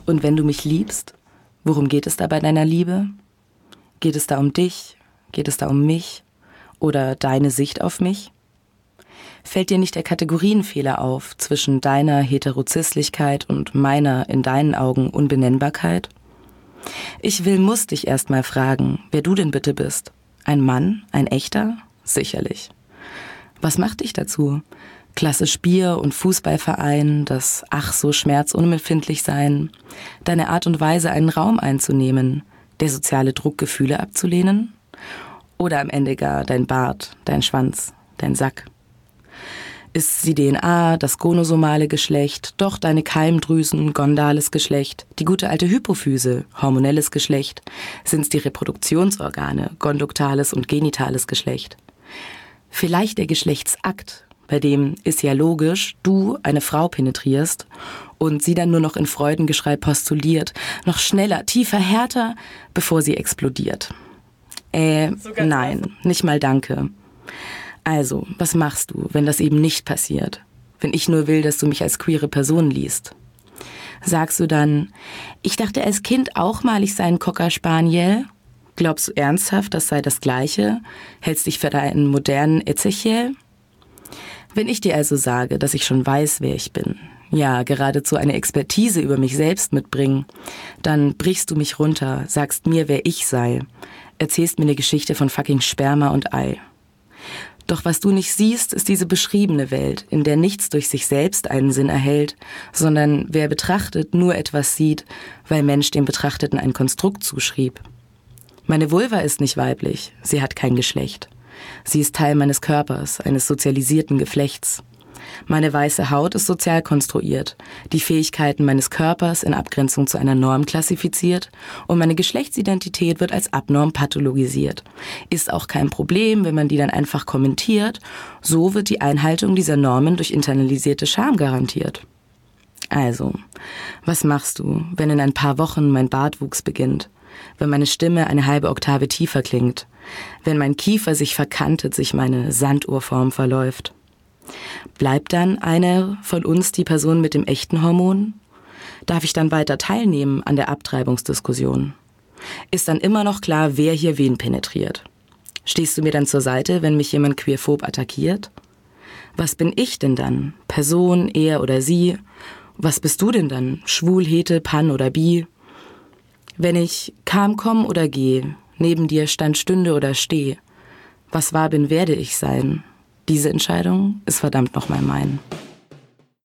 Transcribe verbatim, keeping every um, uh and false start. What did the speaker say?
Und wenn du mich liebst, worum geht es da bei deiner Liebe? Geht es da um dich? Geht es da um mich? Oder deine Sicht auf mich? Fällt dir nicht der Kategorienfehler auf zwischen deiner Heterozislichkeit und meiner in deinen Augen Unbenennbarkeit? Ich will, muss dich erst mal fragen, wer du denn bitte bist. Ein Mann? Ein echter? Sicherlich. Was macht dich dazu? Klassisch Bier- und Fußballverein, das ach so schmerzunempfindlich sein, deine Art und Weise, einen Raum einzunehmen, der soziale Druck, Gefühle abzulehnen? Oder am Ende gar dein Bart, dein Schwanz, dein Sack? Ist die D N A, das gonosomale Geschlecht, doch deine Keimdrüsen, gondales Geschlecht, die gute alte Hypophyse, hormonelles Geschlecht, sind's die Reproduktionsorgane, konduktales und genitales Geschlecht? Vielleicht der Geschlechtsakt, bei dem ist ja logisch, du eine Frau penetrierst und sie dann nur noch in Freudengeschrei postuliert, noch schneller, tiefer, härter, bevor sie explodiert. Äh, nein, nicht mal danke. Also, was machst du, wenn das eben nicht passiert? Wenn ich nur will, dass du mich als queere Person liest? Sagst du dann, ich dachte als Kind auch mal, ich sei ein Cocker Spaniel? Glaubst du ernsthaft, das sei das Gleiche? Hältst dich für einen modernen Ezechiel? Wenn ich dir also sage, dass ich schon weiß, wer ich bin, ja, geradezu eine Expertise über mich selbst mitbringen, dann brichst du mich runter, sagst mir, wer ich sei, erzählst mir eine Geschichte von fucking Sperma und Ei. Doch was du nicht siehst, ist diese beschriebene Welt, in der nichts durch sich selbst einen Sinn erhält, sondern wer betrachtet, nur etwas sieht, weil Mensch dem Betrachteten ein Konstrukt zuschrieb. Meine Vulva ist nicht weiblich, sie hat kein Geschlecht. Sie ist Teil meines Körpers, eines sozialisierten Geflechts. Meine weiße Haut ist sozial konstruiert, die Fähigkeiten meines Körpers in Abgrenzung zu einer Norm klassifiziert und meine Geschlechtsidentität wird als abnorm pathologisiert. Ist auch kein Problem, wenn man die dann einfach kommentiert. So wird die Einhaltung dieser Normen durch internalisierte Scham garantiert. Also, was machst du, wenn in ein paar Wochen mein Bartwuchs beginnt? Wenn meine Stimme eine halbe Oktave tiefer klingt? Wenn mein Kiefer sich verkantet, sich meine Sanduhrform verläuft? Bleibt dann eine von uns die Person mit dem echten Hormon? Darf ich dann weiter teilnehmen an der Abtreibungsdiskussion? Ist dann immer noch klar, wer hier wen penetriert? Stehst du mir dann zur Seite, wenn mich jemand queerphob attackiert? Was bin ich denn dann? Person, er oder sie? Was bist du denn dann? Schwul, hete, pan oder bi? Wenn ich kam, komm oder geh, neben dir stand, stünde oder steh, was war, bin, werde ich sein? Diese Entscheidung ist verdammt nochmal mein.